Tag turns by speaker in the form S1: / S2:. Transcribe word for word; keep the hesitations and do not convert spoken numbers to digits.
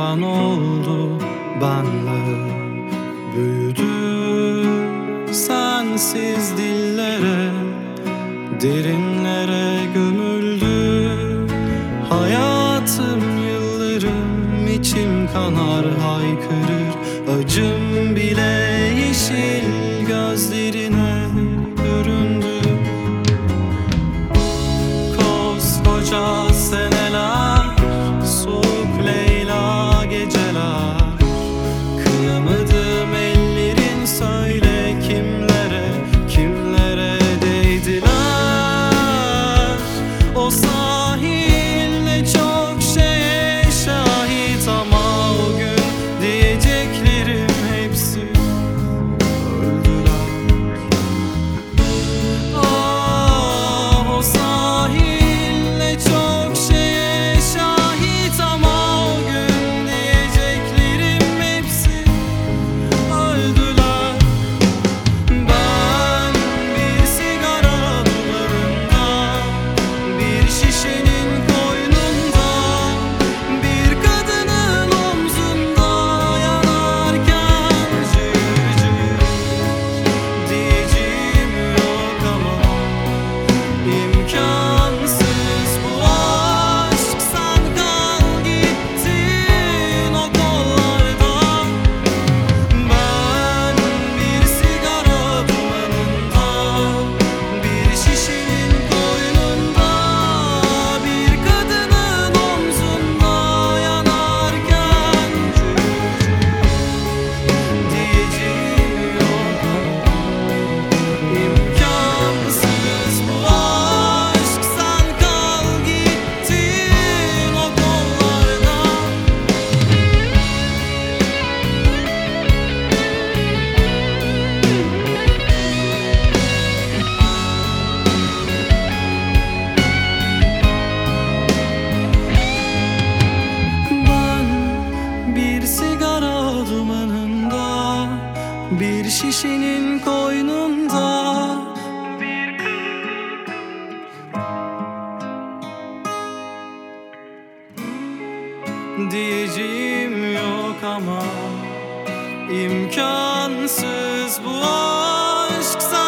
S1: yalan oldu benle. Büyüdü sensiz dillere, derinlere gömüldü hayatım, yıllarım. İçim kanar, haykırır acım bile yeşil gözlerine büründü. Koskoca seneler, soğuk Leyla geceler, kıyamadım ellerin, söyle kimlere, kimlere değdiler. O sahil ne çok şeye şahit, ama o gün diyeceklerim hepsi öldüler. Ah, o sahil ne çok şeye şahit, ama o gün diyeceklerim hepsi öldüler. Ben bir sigara duvarında, bir şişenin koynunda, bir kadının omzunda yanarken cır cır. Diyeceğim yok ama imkansız bu aşk. Sen kal gittin o kollarda. Ben bir sigara dumanında, bir şişenin koynunda, bir kadının omzunda yanarken cır cır. Diyeceğim yok ama imkansız bu aşk. Sen kal gittin o kollarda. Ben bir sigara dumanında, bir şişenin koynunda, diyeceğim yok ama imkansız bu aşk.